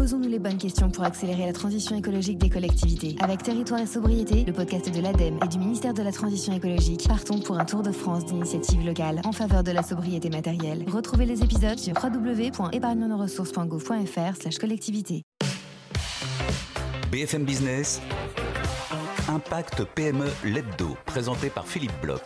Posons-nous les bonnes questions pour accélérer la transition écologique des collectivités. Avec Territoire et Sobriété, le podcast de l'ADEME et du ministère de la Transition écologique, partons pour un tour de France d'initiatives locales en faveur de la sobriété matérielle. Retrouvez les épisodes sur www.épargnenosressources.gouv.fr/collectivité. BFM Business, Impact PME l'hebdo, présenté par Philippe Bloch.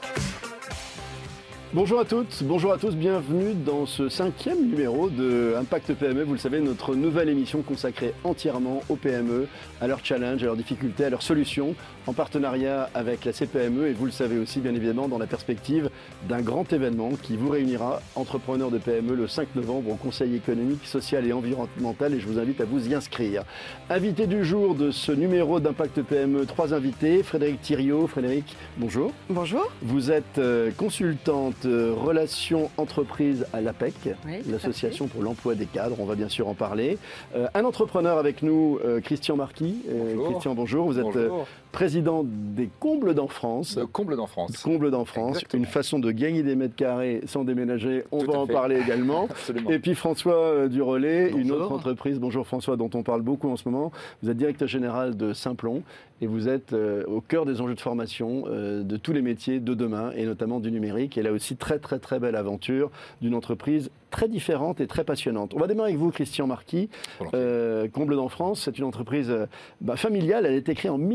Bonjour à toutes, bonjour à tous, bienvenue dans ce 5e numéro de Impact PME. Vous le savez, notre nouvelle émission consacrée entièrement aux PME, à leurs challenges, à leurs difficultés, à leurs solutions, en partenariat avec la CPME et vous le savez aussi bien évidemment dans la perspective d'un grand événement qui vous réunira, entrepreneurs de PME, le 5 novembre au Conseil économique, social et environnemental et je vous invite à vous y inscrire. Invité du jour de ce numéro d'Impact PME, 3 invités, Frédéric Thiriot. Frédéric, bonjour. Bonjour. Vous êtes consultante relations entreprises à l'APEC, oui, l'association pour l'emploi des cadres, on va bien sûr en parler. Un entrepreneur avec nous, Christian Marquis. Bonjour. Christian, bonjour. Vous êtes président des Combles d'Enfance. Combles d'Enfance. Combles d'Enfance, une façon de gagner des mètres carrés sans déménager, on va en parler également. Absolument. Et puis François Durollet, bonjour. une autre entreprise, bonjour François, dont on parle beaucoup en ce moment. Vous êtes directeur général de Simplon et vous êtes au cœur des enjeux de formation de tous les métiers de demain et notamment du numérique. Et là aussi, très belle aventure d'une entreprise très différente et très passionnante. On va démarrer avec vous, Christian Marquis. Combles d'Enfance, c'est une entreprise familiale. Elle a été créée en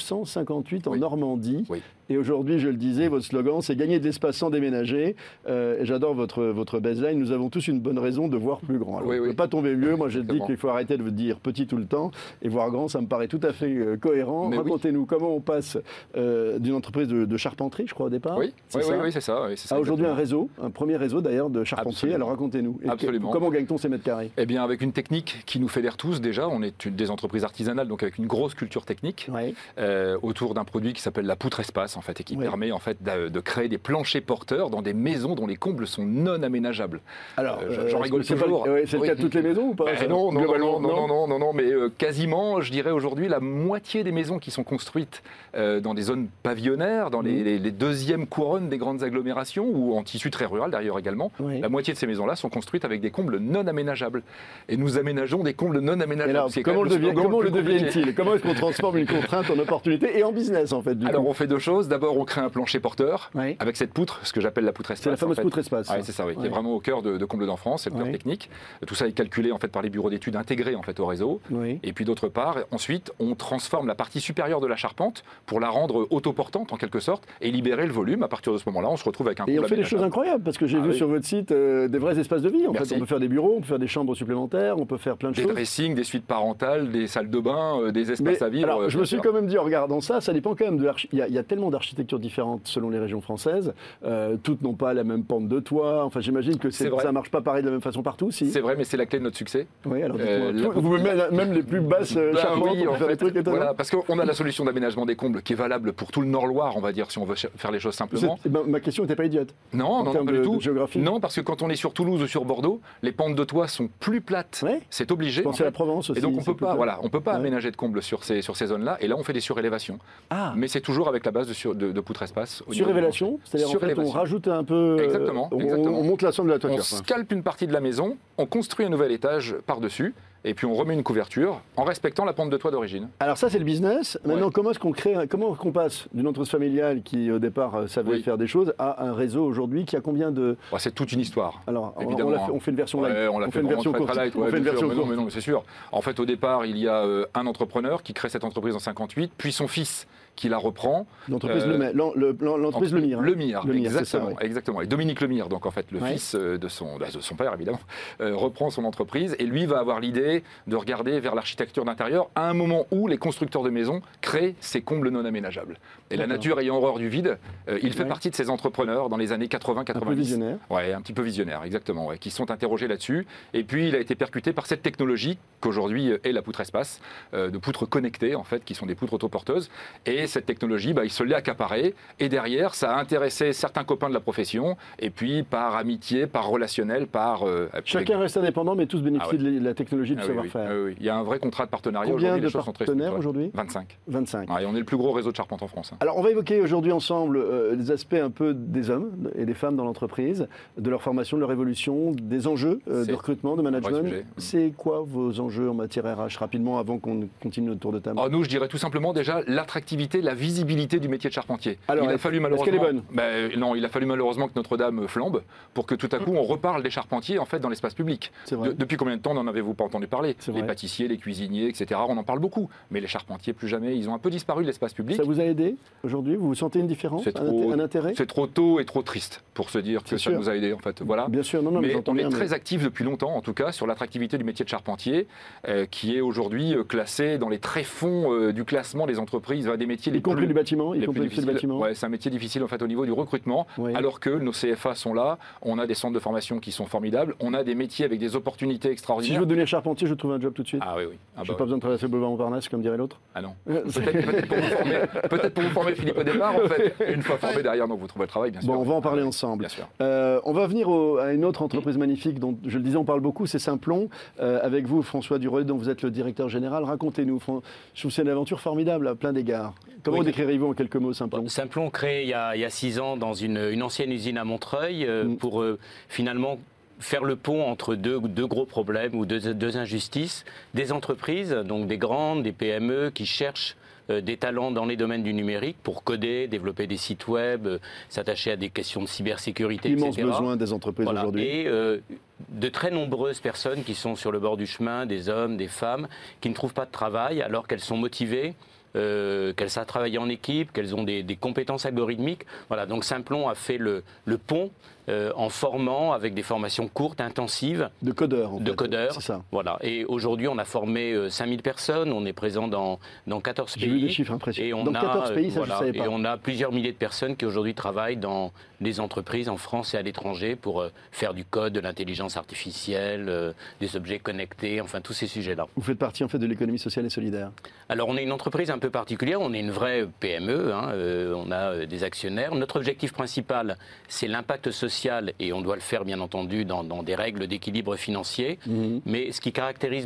1958 en Normandie. Oui. Et aujourd'hui, je le disais, votre slogan, c'est gagner de l'espace sans déménager. Et j'adore votre baseline. Nous avons tous une bonne raison de voir plus grand. Alors, on ne peut pas tomber mieux. Moi, je dis qu'il faut arrêter de dire petit tout le temps. Et voir grand, ça me paraît tout à fait cohérent. Mais racontez-nous comment on passe d'une entreprise de charpenterie, je crois, au départ. Oui, c'est ça. À aujourd'hui, un premier réseau d'ailleurs de charpentiers. Alors racontez-nous. Absolument. Comment gagne-t-on ces mètres carrés ? Eh bien, avec une technique qui nous fédère tous déjà. On est des entreprises artisanales, donc avec une grosse culture technique autour d'un produit qui s'appelle la poutre espace, en fait, et qui permet en fait de créer des planchers porteurs dans des maisons dont les combles sont non aménageables. Alors, j'en rigole toujours. C'est le cas de toutes les maisons ou pas ? Non, mais quasiment, je dirais aujourd'hui, la moitié des maisons qui sont construites dans des zones pavillonnaires, dans les deuxièmes couronnes des grandes agglomérations, ou en tissu très rural d'ailleurs également, la moitié de ces maisons-là sont construites avec des combles non aménageables. Et nous aménageons des combles non aménageables. Alors, comment le deviennent-ils ? Comment est-ce qu'on transforme une contrainte en opportunité et en business en fait Alors, on fait deux choses. D'abord, on crée un plancher porteur avec cette poutre, ce que j'appelle la poutre espace. C'est la fameuse poutre espace. C'est ça, qui est vraiment au cœur de Combles d'Enfance, c'est le cœur technique. Tout ça est calculé en fait par les bureaux d'études intégrés en fait au réseau. Et puis d'autre part, ensuite, on transforme la partie supérieure de la charpente pour la rendre autoportante en quelque sorte et libérer le volume. À partir de ce moment-là, on se retrouve avec un comble. Et on fait des choses incroyables parce que j'ai vu sur votre site des vrais espaces de vie. En fait, on peut faire des bureaux, on peut faire des chambres supplémentaires, on peut faire plein de choses. Des dressings, des suites parentales, des salles de bain, des espaces à vivre. Alors, je me suis quand même dit en regardant ça dépend quand même de il y a tellement d'architectures différentes selon les régions françaises. Toutes n'ont pas la même pente de toit. Enfin, j'imagine que ça ne marche pas pareil de la même façon partout. Si. C'est vrai, mais c'est la clé de notre succès. Oui, alors dites-moi. Vous même les plus basses charpentes, on peut faire des trucs étonnants. Voilà, parce qu'on a la solution d'aménagement des combles qui est valable pour tout le Nord-Loire, on va dire, si on veut faire les choses simplement. Ma question n'était pas idiote. Non, pas du tout. Géographie. Non, parce que quand on est sur Toulouse ou sur Bordeaux, les pentes de toit sont plus plates. C'est obligé. Je pensais à la Provence aussi. Et donc on peut pas aménager de combles sur ces zones-là. Et là, on fait des surélévations. Mais c'est toujours avec la base de poutre espace. Surélévation, c'est-à-dire en fait, on rajoute un peu. Exactement. On monte la somme de la toiture. On scalpe une partie de la maison, on construit un nouvel étage par-dessus. Et puis on remet une couverture en respectant la pente de toit d'origine. Alors ça c'est le business. Maintenant comment est-ce qu'on crée, comment on passe d'une entreprise familiale qui au départ savait faire des choses à un réseau aujourd'hui qui a combien de... C'est toute une histoire. Alors évidemment, on fait une version light. On fait une version courte. On fait une version courte. Mais non, c'est sûr. En fait au départ il y a un entrepreneur qui crée cette entreprise en 58, puis son fils qui la reprend. L'entreprise l'entreprise Lemire. Lemire, exactement. Et Dominique Lemire, donc en fait le fils de son père évidemment, reprend son entreprise et lui va avoir l'idée de regarder vers l'architecture d'intérieur à un moment où les constructeurs de maisons créent ces combles non aménageables. Et la nature ayant horreur du vide, il fait partie de ces entrepreneurs dans les années 80-90. Un peu visionnaire. Un petit peu visionnaire, exactement, qui sont interrogés là-dessus. Et puis il a été percuté par cette technologie qu'aujourd'hui est la poutre espace, de poutres connectées en fait, qui sont des poutres autoporteuses. Et Et cette technologie, il se l'est accaparée. Et derrière, ça a intéressé certains copains de la profession. Et puis, par amitié, par relationnel, Chacun reste indépendant, mais tous bénéficient de la technologie, du savoir-faire. Oui. Il y a un vrai contrat de partenariat. Combien de partenaires aujourd'hui ? 25. 25. Et on est le plus gros réseau de charpente en France. Alors, on va évoquer aujourd'hui ensemble les aspects un peu des hommes et des femmes dans l'entreprise, de leur formation, de leur évolution, des enjeux de recrutement, de management. C'est quoi vos enjeux en matière RH, rapidement, avant qu'on continue notre tour de table ? Nous, je dirais tout simplement déjà l'attractivité, la visibilité du métier de charpentier. Alors, est-ce qu'elle est bonne ? Non, il a fallu malheureusement que Notre-Dame flambe pour que tout à coup on reparle des charpentiers en fait dans l'espace public. Depuis combien de temps n'en avez-vous pas entendu parler ? Les pâtissiers, les cuisiniers, etc. On en parle beaucoup, mais les charpentiers plus jamais. Ils ont un peu disparu de l'espace public. Ça vous a aidé aujourd'hui ? Vous sentez une différence, un intérêt ? C'est trop tôt et trop triste pour se dire que ça nous a aidé en fait. Voilà. Bien sûr, mais on est très actif depuis longtemps, en tout cas, sur l'attractivité du métier de charpentier, qui est aujourd'hui classé dans les tréfonds du classement des entreprises, des métiers y compris du bâtiment, y compris le bâtiment. Ouais, c'est un métier difficile en fait au niveau du recrutement, alors que nos CFA sont là, on a des centres de formation qui sont formidables, on a des métiers avec des opportunités extraordinaires. Si je veux devenir charpentier, je trouve un job tout de suite. Ah oui. Je n'ai pas besoin de traverser le boulevard Montparnasse, comme dirait l'autre. Ah non. Peut-être pour vous former, Philippe, au départ, en fait. Une fois formé derrière, donc vous trouvez le travail, bien sûr. Bon, on va en parler ensemble. Bien sûr. On va venir à une autre entreprise magnifique dont, je le disais, on parle beaucoup, c'est Simplon. Avec vous, François Duroy, dont vous êtes le directeur général. Racontez-nous. Je trouve que c'est une aventure formidable à plein d'égards. Comment décrirez-vous en quelques mots Simplon ? Simplon, créé il y a 6 ans dans une ancienne usine à Montreuil pour finalement faire le pont entre deux gros problèmes ou deux injustices. Des entreprises, donc des grandes, des PME qui cherchent des talents dans les domaines du numérique pour coder, développer des sites web, s'attacher à des questions de cybersécurité, Immense etc. besoin des entreprises aujourd'hui. Et de très nombreuses personnes qui sont sur le bord du chemin, des hommes, des femmes, qui ne trouvent pas de travail alors qu'elles sont motivées, qu'elles savent travailler en équipe, qu'elles ont des compétences algorithmiques. Voilà, donc Simplon a fait le pont en formant avec des formations courtes, intensives. De codeurs, en fait. De codeurs, c'est ça. Voilà. Et aujourd'hui, on a formé 5000 personnes, on est présent dans 14 pays. J'ai vu des chiffres impressionnants. Dans 14 pays, ça je ne savais pas. Et on a plusieurs milliers de personnes qui aujourd'hui travaillent dans les entreprises en France et à l'étranger pour faire du code, de l'intelligence artificielle, des objets connectés, enfin tous ces sujets-là. Vous faites partie en fait de l'économie sociale et solidaire. Alors on est une entreprise un peu particulière, on est une vraie PME, on a des actionnaires. Notre objectif principal, c'est l'impact social et on doit le faire bien entendu dans des règles d'équilibre financier. Mais ce qui caractérise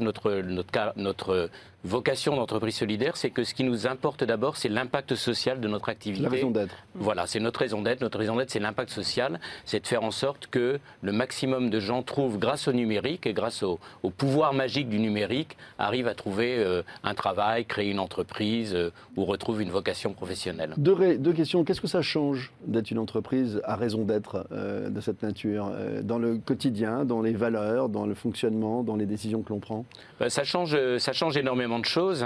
notre vocation d'entreprise solidaire, c'est que ce qui nous importe d'abord, c'est l'impact social de notre activité. La raison d'être. Voilà, c'est notre raison d'être. Notre raison d'être, c'est l'impact social. C'est de faire en sorte que le maximum de gens trouvent, grâce au numérique et grâce au pouvoir magique du numérique, arrivent à trouver un travail, créer une entreprise ou retrouvent une vocation professionnelle. Deux questions. Qu'est-ce que ça change d'être une entreprise à raison d'être de cette nature, dans le quotidien, dans les valeurs, dans le fonctionnement, dans les décisions que l'on prend ? Ça change énormément de choses.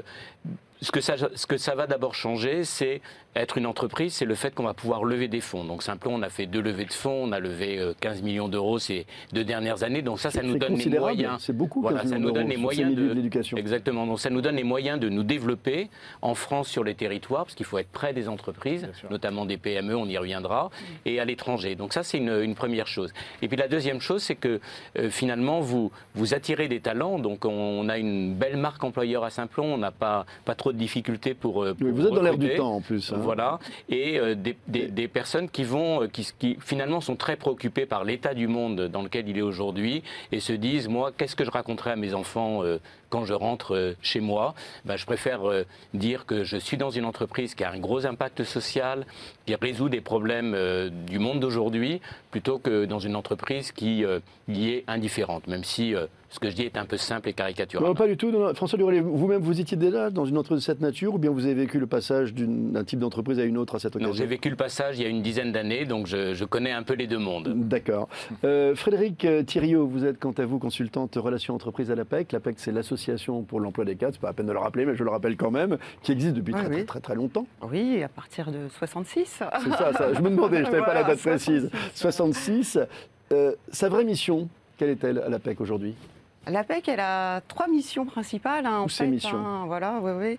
Ce que ça va d'abord changer, c'est être une entreprise, c'est le fait qu'on va pouvoir lever des fonds. Donc Simplon, on a fait 2 levées de fonds, on a levé 15 millions d'euros ces 2 dernières années. Donc ça nous donne les moyens. C'est beaucoup. Voilà, ça nous donne les moyens de l'éducation. Exactement. Donc ça nous donne les moyens de nous développer en France sur les territoires, parce qu'il faut être près des entreprises, notamment des PME, on y reviendra, et à l'étranger. Donc ça c'est une première chose. Et puis la deuxième chose, c'est que finalement vous attirez des talents. Donc on a une belle marque employeur à Simplon, on n'a pas trop de difficultés pour vous êtes dans l'air du temps en plus. Voilà, et des personnes qui finalement sont très préoccupées par l'état du monde dans lequel il est aujourd'hui et se disent, moi, qu'est-ce que je raconterai à mes enfants quand je rentre chez moi ? Je préfère dire que je suis dans une entreprise qui a un gros impact social, qui résout des problèmes du monde d'aujourd'hui, plutôt que dans une entreprise qui y est indifférente, même si ce que je dis est un peu simple et caricatural. Non, pas du tout. François Duroy, vous-même, vous étiez déjà dans une entreprise de cette nature ou bien vous avez vécu le passage d'un type d'entreprise à une autre à cette occasion ? Non, j'ai vécu le passage il y a une dizaine d'années, donc je connais un peu les deux mondes. D'accord. Frédéric Thiriot, vous êtes quant à vous consultante relations entreprises à l'APEC. L'APEC, c'est l'association pour l'emploi des cadres, c'est pas à peine de le rappeler, mais je le rappelle quand même, qui existe depuis très longtemps. Oui, à partir de 66. C'est ça, je me demandais, je n'avais pas la date précise. 66. Sa vraie mission, quelle est-elle à l'APEC aujourd'hui ? L'APEC, elle a 3 missions principales. Ces missions. Voilà, oui.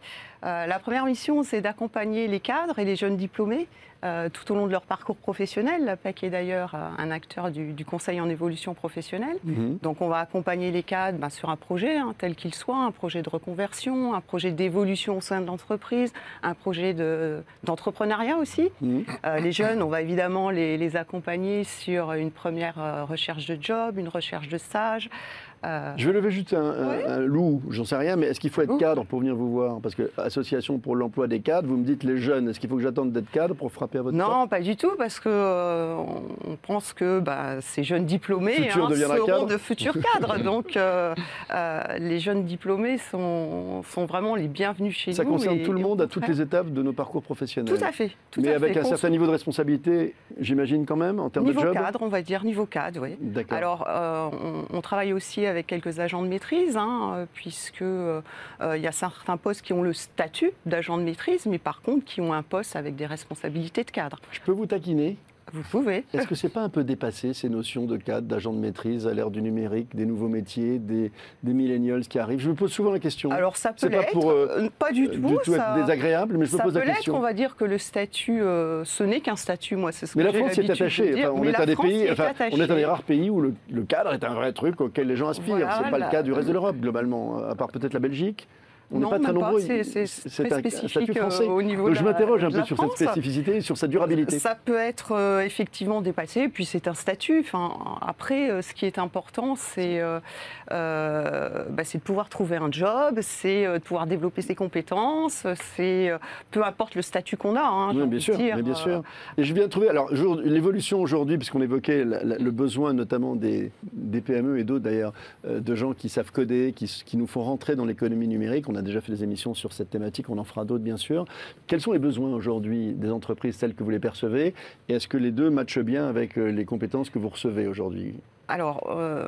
La première mission, c'est d'accompagner les cadres et les jeunes diplômés tout au long de leur parcours professionnel. La PEC est d'ailleurs un acteur du conseil en évolution professionnelle. Donc on va accompagner les cadres sur un projet, tel qu'il soit, un projet de reconversion, un projet d'évolution au sein de l'entreprise, un projet d'entrepreneuriat aussi. Les jeunes, on va évidemment les accompagner sur une première recherche de job, une recherche de stage. Je vais lever juste un loup, j'en sais rien, mais est-ce qu'il faut être cadre pour venir vous voir? Parce que Association pour l'emploi des cadres, vous me dites les jeunes, est-ce qu'il faut que j'attende d'être cadre pour frapper à votre porte? Non, pas du tout, parce que on pense que ces jeunes diplômés seront de futurs cadres. Donc les jeunes diplômés sont vraiment les bienvenus chez nous. Ça concerne tout le monde à toutes les étapes de nos parcours professionnels. Tout à fait. Mais avec un certain niveau de responsabilité, j'imagine quand même, en termes de job? Niveau cadre, on va dire, niveau cadre, oui. D'accord. Alors, on travaille aussi avec quelques agents de maîtrise, puisque il y a certains postes qui ont le statut d'agent de maîtrise, mais par contre qui ont un poste avec des responsabilités de cadre. Je peux vous taquiner? Vous pouvez. Est-ce que c'est pas un peu dépassé, ces notions de cadre, d'agent de maîtrise à l'ère du numérique, des nouveaux métiers, des millennials qui arrivent? Je me pose souvent la question. Alors ça peut l'être, pas du tout. Être désagréable, mais je me pose la question. Ça peut l'être, on va dire que le statut, ce n'est qu'un statut, moi c'est ce que j'ai l'habitude de dire. Mais la France y est attachée. On est un des rares pays où le cadre est un vrai truc auquel les gens aspirent. Voilà, c'est pas le cas du reste de l'Europe, globalement, à part peut-être la Belgique. On n'est pas très nombreux. C'est très spécifique au niveau de la France. Je m'interroge un peu sur cette spécificité, sur sa durabilité. Ça peut être effectivement dépassé, puis c'est un statut. Après, ce qui est important, c'est de pouvoir trouver un job, c'est de pouvoir développer ses compétences, c'est peu importe le statut qu'on a. Oui, bien sûr, bien sûr. Et je viens de trouver, alors l'évolution aujourd'hui, puisqu'on évoquait le besoin notamment des PME et d'autres d'ailleurs, de gens qui savent coder, qui nous font rentrer dans l'économie numérique. On a déjà fait des émissions sur cette thématique, on en fera d'autres bien sûr. Quels sont les besoins aujourd'hui des entreprises telles que vous les percevez? Et est-ce que les deux matchent bien avec les compétences que vous recevez aujourd'hui? Alors,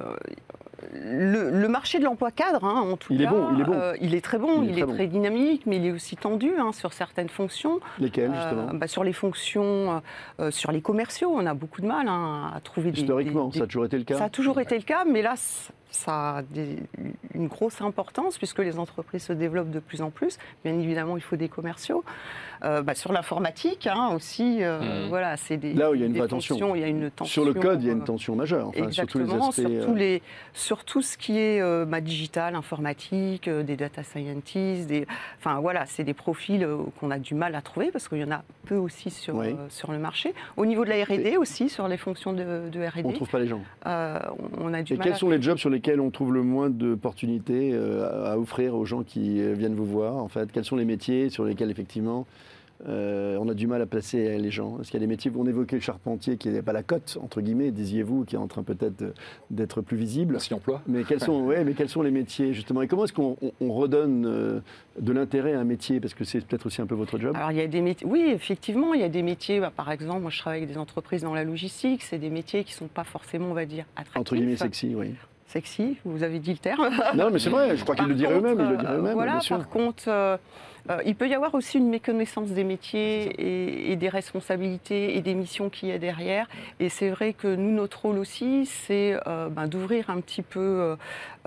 le marché de l'emploi cadre, en tout cas, il est très bon, il est très dynamique, mais il est aussi tendu sur certaines fonctions. Lesquelles, justement? Sur les fonctions, sur les commerciaux, on a beaucoup de mal à trouver des... Historiquement, ça a toujours été le cas? Ça a toujours été le cas, mais là, ça a une grosse importance puisque les entreprises se développent de plus en plus. Bien évidemment, il faut des commerciaux. Sur l'informatique aussi, voilà, c'est des... Là où il y a une vraie tension. Il y a une tension. Sur le code, il y a une tension majeure. Exactement, sur tous les aspects, sur tout ce qui est digital, informatique, des data scientists, c'est des profils qu'on a du mal à trouver parce qu'il y en a peu aussi sur le marché. Au niveau de la R&D aussi, sur les fonctions de R&D. On ne trouve pas les gens. On a du mal. Et quels sont les jobs sur lesquels on trouve le moins d'opportunités à offrir aux gens qui viennent vous voir, en fait? Quels sont les métiers sur lesquels, effectivement, on a du mal à placer les gens? Est-ce qu'il y a des métiers, on évoquait le charpentier qui n'est pas la cote, entre guillemets, disiez-vous, qui est en train peut-être d'être plus visible. Merci emploi. Mais quels sont les métiers, justement? Et comment est-ce qu'on redonne de l'intérêt à un métier? Parce que c'est peut-être aussi un peu votre job. Alors, il y a des métiers, oui, effectivement, il y a des métiers, par exemple, moi je travaille avec des entreprises dans la logistique, c'est des métiers qui ne sont pas forcément, on va dire, attractifs. Entre guillemets, sexy, oui. Sexy, vous avez dit le terme. Non, mais c'est vrai, je crois qu'ils le diraient eux-mêmes. Voilà, bien sûr. Par contre, il peut y avoir aussi une méconnaissance des métiers et des responsabilités et des missions qu'il y a derrière. Et c'est vrai que nous, notre rôle aussi, c'est d'ouvrir un petit peu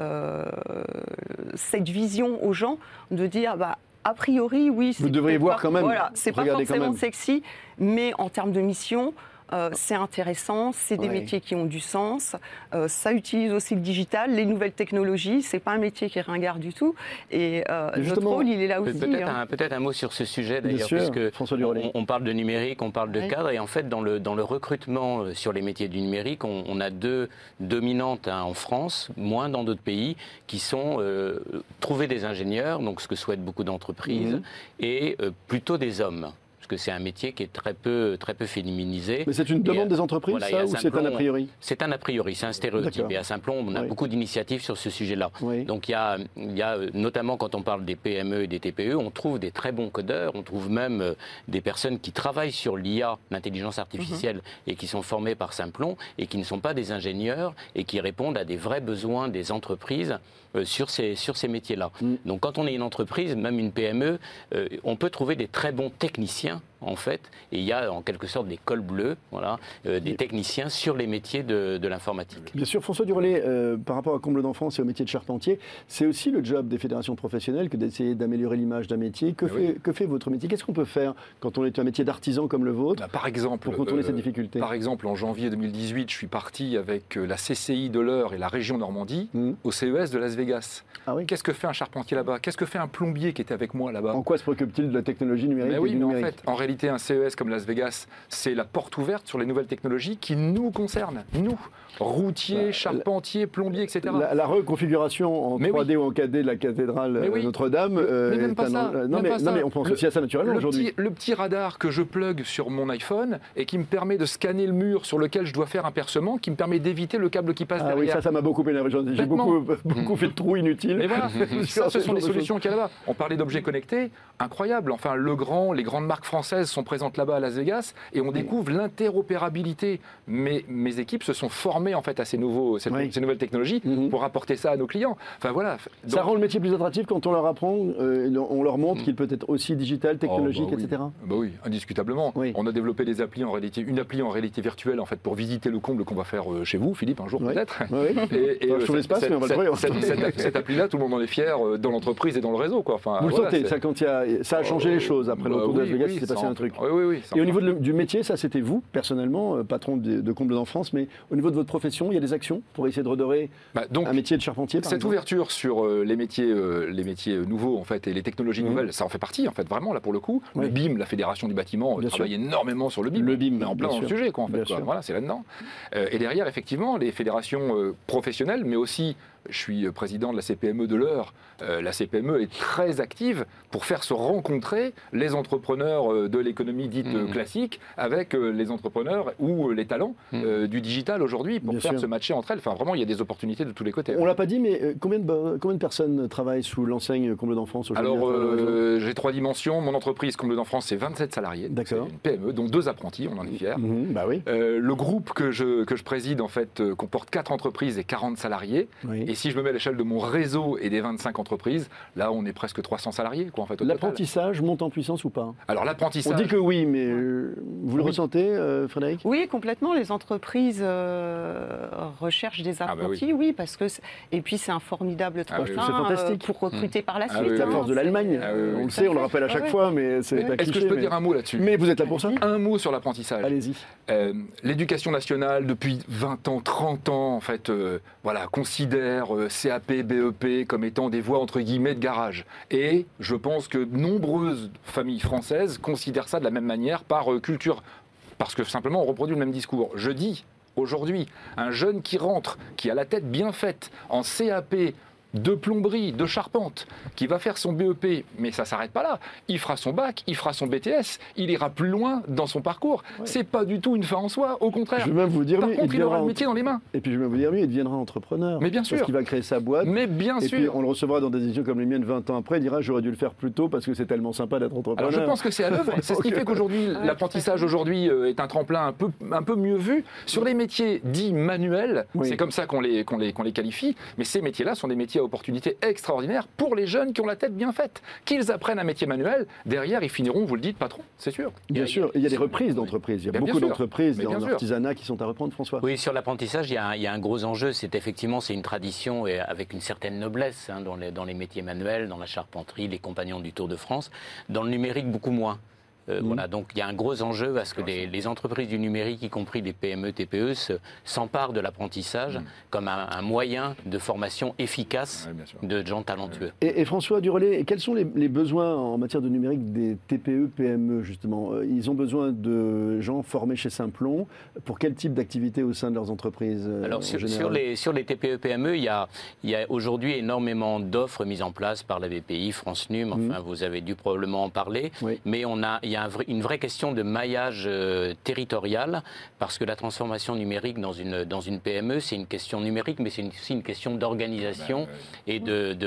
cette vision aux gens, de dire... a priori, oui, vous devriez voir quand même. Voilà, c'est pas forcément sexy, mais en termes de mission, c'est intéressant, c'est des métiers qui ont du sens, ça utilise aussi le digital, les nouvelles technologies, c'est pas un métier qui est ringard du tout, et notre rôle, il est là aussi. Peut-être un mot sur ce sujet d'ailleurs, puisque on parle de numérique, on parle de cadre, et en fait dans le recrutement sur les métiers du numérique, on a deux dominantes en France, moins dans d'autres pays, qui sont trouver des ingénieurs, donc ce que souhaitent beaucoup d'entreprises, et plutôt des hommes. Que c'est un métier qui est très peu féminisé. Mais c'est une demande des entreprises, voilà, ou c'est un a priori? C'est un a priori, c'est un stéréotype. Et à Saint-Plon, on a beaucoup d'initiatives sur ce sujet-là. Oui. Donc il y a notamment quand on parle des PME et des TPE, on trouve des très bons codeurs, on trouve même des personnes qui travaillent sur l'IA, l'intelligence artificielle, et qui sont formées par Saint-Plon, et qui ne sont pas des ingénieurs, et qui répondent à des vrais besoins des entreprises sur ces métiers-là. Donc quand on est une entreprise, même une PME, on peut trouver des très bons techniciens en fait, et il y a en quelque sorte des cols bleus, voilà, des techniciens sur les métiers de l'informatique. Bien sûr, François Durollet, par rapport à Comble d'enfance et au métier de charpentier, c'est aussi le job des fédérations professionnelles que d'essayer d'améliorer l'image d'un métier. Que fait votre métier? Qu'est-ce qu'on peut faire quand on est un métier d'artisan comme le vôtre par exemple, pour contourner cette difficulté? Par exemple, en janvier 2018, je suis parti avec la CCI de l'Eure et la région Normandie au CES de Las Vegas. Ah oui. Qu'est-ce que fait un charpentier là-bas? Qu'est-ce que fait un plombier qui était avec moi là-bas? En quoi se préoccupe-t-il de la technologie numérique? Mais oui, mais en réalité, un CES comme Las Vegas, c'est la porte ouverte sur les nouvelles technologies qui nous concernent, nous, routiers, charpentiers, plombiers, etc. La reconfiguration en 3D ou en 4D de la cathédrale Notre-Dame. Mais même pas ça. Non, mais on pense aussi à ça naturellement aujourd'hui. Le petit radar que je plug sur mon iPhone et qui me permet de scanner le mur sur lequel je dois faire un percement, qui me permet d'éviter le câble qui passe derrière. Oui, ça m'a beaucoup énervé. J'ai beaucoup fait de trous inutiles. Mais voilà, ça, ce sont les solutions qu'il y a là-bas. On parlait d'objets connectés, incroyable. Enfin, les grandes marques françaises sont présentes là-bas à Las Vegas et on découvre l'interopérabilité. Mais mes équipes se sont formées en fait à ces nouvelles technologies pour apporter ça à nos clients. Enfin voilà. Donc, ça rend le métier plus attractif quand on leur apprend, on leur montre qu'il peut être aussi digital, technologique, etc. Bah oui, indiscutablement. Oui. On a développé des applis une appli en réalité virtuelle en fait pour visiter le comble qu'on va faire chez vous, Philippe, un jour peut-être. Et je trouve l'espace, mais on va le trouver. Cette appli-là, tout le monde en est fier dans l'entreprise et dans le réseau, quoi. Enfin, vous le sentez, ça a changé les choses après le retour de Las Vegas, il s'est passé un truc. Oui. Et au niveau du métier, ça c'était vous personnellement, patron de Comble d'enfance, mais au niveau de votre profession, il y a des actions pour essayer de redorer un métier de charpentier, par exemple. Cette ouverture sur les métiers nouveaux en fait et les technologies nouvelles, ça en fait partie en fait vraiment là pour le coup. Le BIM, la fédération du bâtiment, travaille énormément sur le BIM. Le BIM, mais en plein dans le sujet quoi en fait. Voilà, c'est là-dedans. Et derrière effectivement les fédérations professionnelles, mais aussi je suis président de la CPME de l'Eure. La CPME est très active pour faire se rencontrer les entrepreneurs de l'économie dite classique avec les entrepreneurs ou les talents du digital aujourd'hui pour faire se matcher entre elles. Enfin, vraiment, il y a des opportunités de tous les côtés. On ne l'a pas dit, mais combien de personnes travaillent sous l'enseigne Comble d'enfance aujourd'hui? Alors, j'ai 3 dimensions. Mon entreprise Comble d'enfance, c'est 27 salariés. D'accord. C'est une PME, dont 2 apprentis, on en est fiers. Bah oui. Le groupe que je préside, en fait, comporte 4 entreprises et 40 salariés. Oui. Et si je me mets à l'échelle de mon réseau et des 25 entreprises, là, on est presque 300 salariés, quoi, en fait. L'apprentissage monte en puissance ou pas? Alors, l'apprentissage... On dit que oui, mais vous le ressentez, Frédéric? Oui, complètement. Les entreprises recherchent des apprentis, oui, parce que... Et puis, c'est un formidable tremplin pour recruter par la suite. C'est la force de l'Allemagne. On le sait, on le rappelle à chaque fois, mais c'est un cliché. Est-ce que je peux dire un mot là-dessus? Mais vous êtes là pour ça? Un mot sur l'apprentissage. Allez-y. L'éducation nationale, depuis 20 ans, 30 ans, en fait, considère CAP, BEP comme étant des voies entre guillemets de garage. Et je pense que nombreuses familles françaises considèrent ça de la même manière par culture, parce que simplement on reproduit le même discours. Je dis aujourd'hui, un jeune qui rentre, qui a la tête bien faite en CAP, de plomberie, de charpente, qui va faire son BEP, mais ça ne s'arrête pas là. Il fera son bac, il fera son BTS, il ira plus loin dans son parcours. Ouais. C'est pas du tout une fin en soi, au contraire. Je vais même vous dire Par contre, il aura le métier dans les mains. Et puis je vais même vous dire mieux, il deviendra entrepreneur. Mais bien sûr. Parce qu'il va créer sa boîte. Mais bien sûr. Et puis on le recevra dans des éditions comme les miennes 20 ans après, il dira j'aurais dû le faire plus tôt parce que c'est tellement sympa d'être entrepreneur. Alors je pense que c'est à l'œuvre. C'est ce qui fait qu'aujourd'hui, l'apprentissage aujourd'hui est un tremplin un peu mieux vu. Sur les métiers dits manuels, c'est comme ça qu'on les qualifie, mais ces métiers-là sont des métiers à opportunité extraordinaire pour les jeunes qui ont la tête bien faite. Qu'ils apprennent un métier manuel, derrière ils finiront, vous le dites, patron, c'est sûr. Bien sûr, il y a des reprises d'entreprises. Il y a beaucoup d'entreprises dans l'artisanat qui sont à reprendre, François. Oui, sur l'apprentissage, il y a un gros enjeu. C'est une tradition et avec une certaine noblesse dans les métiers manuels, dans la charpenterie, les compagnons du Tour de France. Dans le numérique, beaucoup moins. Voilà, donc il y a un gros enjeu parce que les entreprises du numérique, y compris les PME, TPE, s'emparent de l'apprentissage comme un moyen de formation efficace de gens talentueux. Et François Durollet, quels sont les besoins en matière de numérique des TPE, PME justement? Ils ont besoin de gens formés chez Simplon. Pour quel type d'activité au sein de leurs entreprises? Alors sur les TPE, PME, il y a aujourd'hui énormément d'offres mises en place par la BPI, France Num, enfin vous avez dû probablement en parler, mais il y a une vraie question de maillage territorial, parce que la transformation numérique dans une PME, c'est une question numérique, mais c'est aussi une question d'organisation et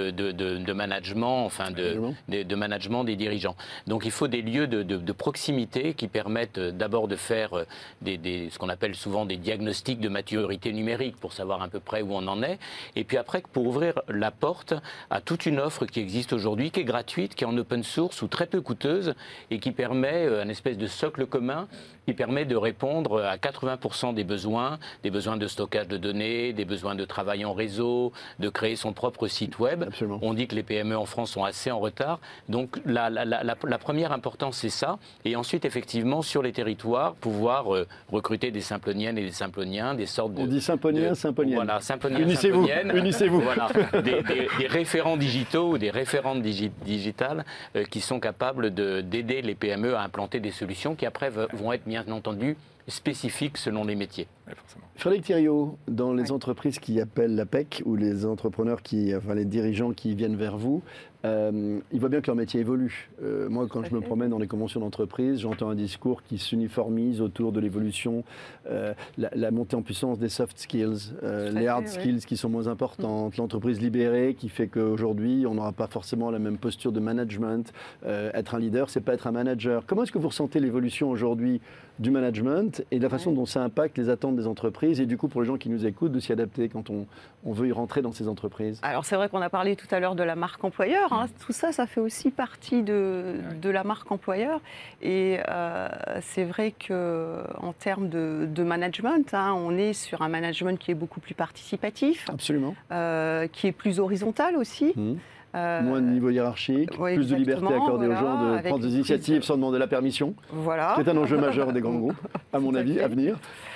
de management, enfin de management des dirigeants. Donc il faut des lieux de proximité qui permettent d'abord de faire ce qu'on appelle souvent des diagnostics de maturité numérique pour savoir à peu près où on en est, et puis après pour ouvrir la porte à toute une offre qui existe aujourd'hui, qui est gratuite, qui est en open source ou très peu coûteuse et qui permet permet, un espèce de socle commun, qui permet de répondre à 80% des besoins de stockage de données, des besoins de travail en réseau, de créer son propre site web. Absolument. On dit que les PME en France sont assez en retard. Donc la première importance, c'est ça. Et ensuite, effectivement, sur les territoires, pouvoir recruter des Symploniennes et des Symploniens, des sortes de... On dit Symphoniens, Symphoniennes. Voilà, Symphoniens, Unissez-vous, Symphoniennes. unissez-vous. Voilà, des référents digitaux ou des référentes digitales qui sont capables d'aider les PME à implanter des solutions qui après vont être bien entendu spécifiques selon les métiers. Ouais, forcément. Frédéric Thiriot, dans les entreprises qui appellent l'APEC ou les entrepreneurs les dirigeants qui viennent vers vous, ils voient bien que leur métier évolue. Moi, quand je me promène dans les conventions d'entreprise, j'entends un discours qui s'uniformise autour de l'évolution, la montée en puissance des soft skills, les hard skills qui sont moins importantes, l'entreprise libérée qui fait qu'aujourd'hui, on n'aura pas forcément la même posture de management. Être un leader, c'est pas être un manager. Comment est-ce que vous ressentez l'évolution aujourd'hui du management et de la façon dont ça impacte les attentes des entreprises et du coup pour les gens qui nous écoutent de s'y adapter quand on veut y rentrer dans ces entreprises? Alors c'est vrai qu'on a parlé tout à l'heure de la marque employeur, hein. Tout ça, ça fait aussi partie de la marque employeur et c'est vrai qu'en termes de management, hein, on est sur un management qui est beaucoup plus participatif, Absolument. Qui est plus horizontal aussi. Moins de niveau hiérarchique, plus de liberté accordée aux gens de prendre des initiatives sans demander la permission. Voilà. C'est un enjeu majeur des grands groupes, à mon avis, à venir.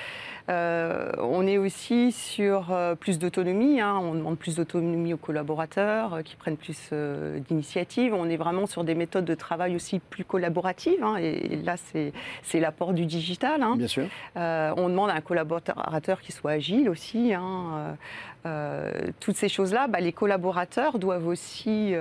On est aussi sur plus d'autonomie, hein. On demande plus d'autonomie aux collaborateurs qui prennent plus d'initiatives. On est vraiment sur des méthodes de travail aussi plus collaboratives, hein. Et là, c'est l'apport du digital, hein. Bien sûr. On demande à un collaborateur qui soit agile aussi, hein. Toutes ces choses-là, les collaborateurs doivent aussi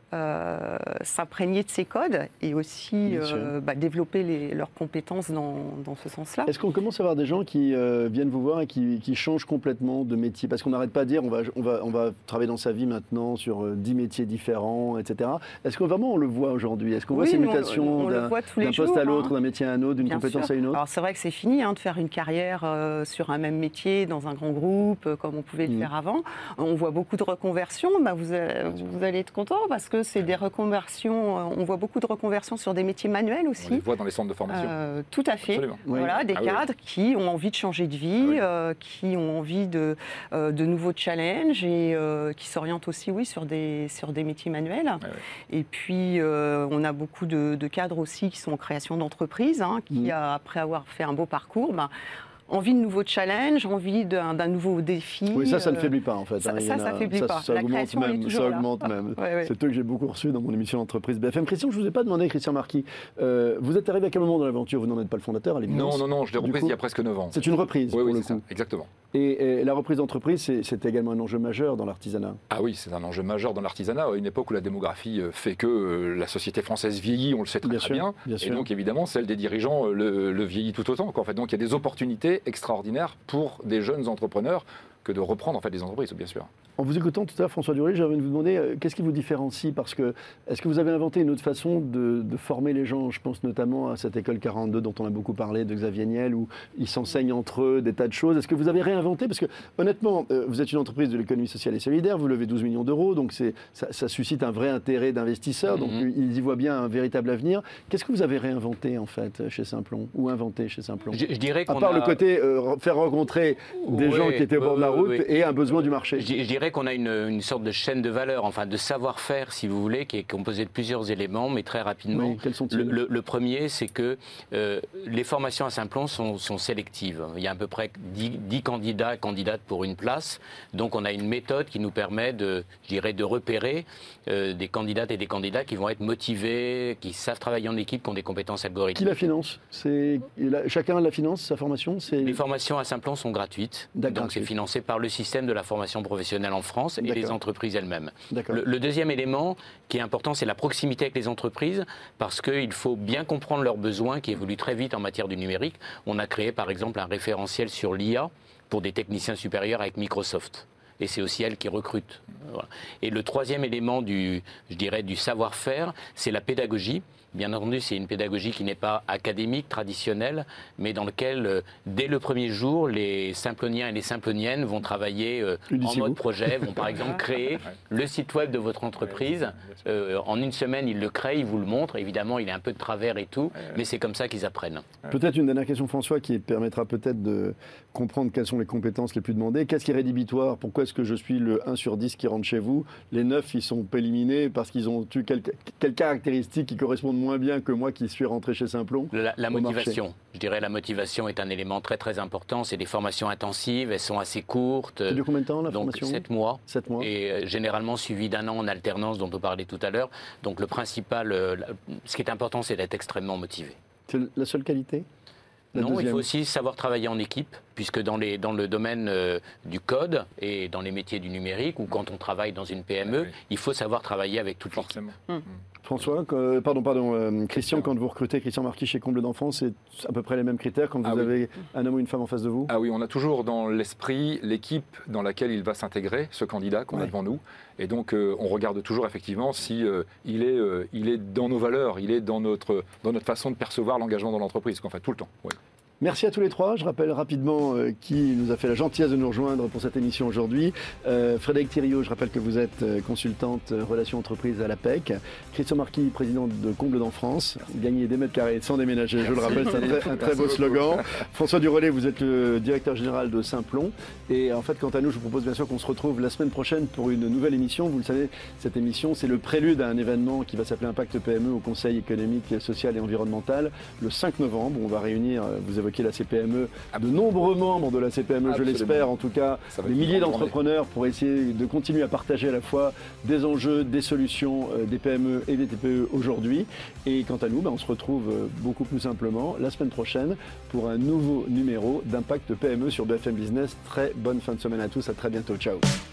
s'imprégner de ces codes et aussi développer leurs compétences dans ce sens-là. Est-ce qu'on commence à avoir des gens qui viennent vous voir et qui changent complètement de métier? Parce qu'on n'arrête pas de dire on va travailler dans sa vie maintenant sur 10 métiers différents, etc. Est-ce que vraiment on le voit aujourd'hui? Est-ce qu'on voit ces mutations d'un poste à l'autre, d'un métier à un autre, d'une compétence à une autre? Alors c'est vrai que c'est fini, hein, de faire une carrière sur un même métier dans un grand groupe comme on pouvait le faire avant. On voit beaucoup de reconversions. Vous allez être content parce que c'est des reconversions. On voit beaucoup de reconversions sur des métiers manuels aussi. On les voit dans les centres de formation. Tout à fait. Voilà, des cadres qui ont envie de changer de vie, qui ont envie de nouveaux challenges et qui s'orientent aussi, sur des métiers manuels. Et puis, on a beaucoup de cadres aussi qui sont en création d'entreprise, hein, qui, après avoir fait un beau parcours, envie de nouveaux challenges, envie d'un nouveau défi. Oui, ça ne faiblit pas en fait. Ça ne faiblit pas. Ça augmente même. C'est eux que j'ai beaucoup reçus dans mon émission d'entreprise BFM. Christian, je ne vous ai pas demandé, Christian Marquis, vous êtes arrivé à quel moment dans l'aventure? Vous n'en êtes pas le fondateur à l'évidence. Non, je l'ai reprise il y a presque 9 ans. C'est une reprise pour le coup. Ça, exactement. Et la reprise d'entreprise, c'est également un enjeu majeur dans l'artisanat. Ah oui, c'est un enjeu majeur dans l'artisanat. À une époque où la démographie fait que la société française vieillit, on le sait très bien. Et donc évidemment, celle des dirigeants le vieillit tout autant. En fait. Donc il y a des opportunités extraordinaires pour des jeunes entrepreneurs que de reprendre en fait des entreprises, bien sûr. En vous écoutant tout à l'heure, François Duruy, j'ai envie de vous demander qu'est-ce qui vous différencie? Parce que est-ce que vous avez inventé une autre façon de former les gens? Je pense notamment à cette école 42 dont on a beaucoup parlé, de Xavier Niel, où ils s'enseignent entre eux des tas de choses. Est-ce que vous avez réinventé? Parce que honnêtement, vous êtes une entreprise de l'économie sociale et solidaire, vous levez 12 millions d'euros, donc ça suscite un vrai intérêt d'investisseurs, donc ils y voient bien un véritable avenir. Qu'est-ce que vous avez réinventé en fait chez Simplon, ou inventé chez Simplon? Je dirais qu'on à part le côté faire rencontrer des gens qui étaient au bord de la route et un besoin du marché. Je dirais qu'on a une sorte de chaîne de valeur, enfin de savoir-faire, si vous voulez, qui est composée de plusieurs éléments, mais très rapidement. Oui, quels sont-ils? Le premier, c'est que les formations à Simplon sont sélectives. Il y a à peu près 10 candidats et candidates pour une place. Donc on a une méthode qui nous permet de repérer des candidates et des candidats qui vont être motivés, qui savent travailler en équipe, qui ont des compétences algorithmiques. Qui la finance? Chacun la finance, sa formation? Les formations à Simplon sont gratuites. Donc c'est financé par le système de la formation professionnelle en France et les entreprises elles-mêmes. Le deuxième élément qui est important, c'est la proximité avec les entreprises, parce qu'il faut bien comprendre leurs besoins qui évoluent très vite en matière du numérique. On a créé par exemple un référentiel sur l'IA pour des techniciens supérieurs avec Microsoft. et c'est aussi elle qui recrute. Voilà. Et le troisième élément du savoir-faire, c'est la pédagogie. Bien entendu, c'est une pédagogie qui n'est pas académique, traditionnelle, mais dans laquelle, dès le premier jour, les Simploniens et les Simploniennes vont travailler en mode projet, vont par exemple créer le site web de votre entreprise. En une semaine, ils le créent, ils vous le montrent. Évidemment, il est un peu de travers et tout, mais c'est comme ça qu'ils apprennent. Peut-être une dernière question, François, qui permettra peut-être de comprendre quelles sont les compétences les plus demandées. Qu'est-ce qui est rédhibitoire? Pourquoi est-ce que je suis le 1 sur 10 qui rentre chez vous? Les 9, ils sont pas éliminés parce qu'ils ont eu quelles caractéristiques qui correspondent moins bien que moi qui suis rentré chez Simplon? La motivation. Je dirais la motivation est un élément très très important. C'est des formations intensives, elles sont assez courtes. Ça dure combien de temps la formation? 7 mois. 7 mois. Et généralement suivi d'un an en alternance dont on parlait tout à l'heure. Donc le principal, ce qui est important, c'est d'être extrêmement motivé. C'est la seule qualité? Non, il faut aussi savoir travailler en équipe, puisque dans le domaine du code et dans les métiers du numérique, ou quand on travaille dans une PME, il faut savoir travailler avec toute l'équipe. François, Christian, quand vous recrutez Christian Marquis chez Comble d'Enfants, c'est à peu près les mêmes critères quand vous avez un homme ou une femme en face de vous? Ah oui, on a toujours dans l'esprit l'équipe dans laquelle il va s'intégrer, ce candidat qu'on a devant nous. Et donc, on regarde toujours effectivement si il est dans nos valeurs, il est dans notre façon de percevoir l'engagement dans l'entreprise, qu'on fait tout le temps. Oui. Merci à tous les trois. Je rappelle rapidement qui nous a fait la gentillesse de nous rejoindre pour cette émission aujourd'hui. Frédéric Thiriot, je rappelle que vous êtes consultante relations entreprises à l'APEC. Christian Marquis, président de Comble d'Enfance. Gagner des mètres carrés sans déménager, je le rappelle, c'est un très beau slogan. François Durollet, vous êtes le directeur général de Simplon. Et en fait, quant à nous, je vous propose bien sûr qu'on se retrouve la semaine prochaine pour une nouvelle émission. Vous le savez, cette émission, c'est le prélude à un événement qui va s'appeler Impact PME au Conseil économique, social et environnemental. Le 5 novembre, on va réunir, vous évoquez la CPME, de nombreux membres de la CPME, je l'espère, en tout cas, des milliers d'entrepreneurs pour essayer de continuer à partager à la fois des enjeux, des solutions des PME et des TPE aujourd'hui. Et quant à nous, on se retrouve beaucoup plus simplement la semaine prochaine pour un nouveau numéro d'Impact PME sur BFM Business. Très bonne fin de semaine à tous, à très bientôt, ciao.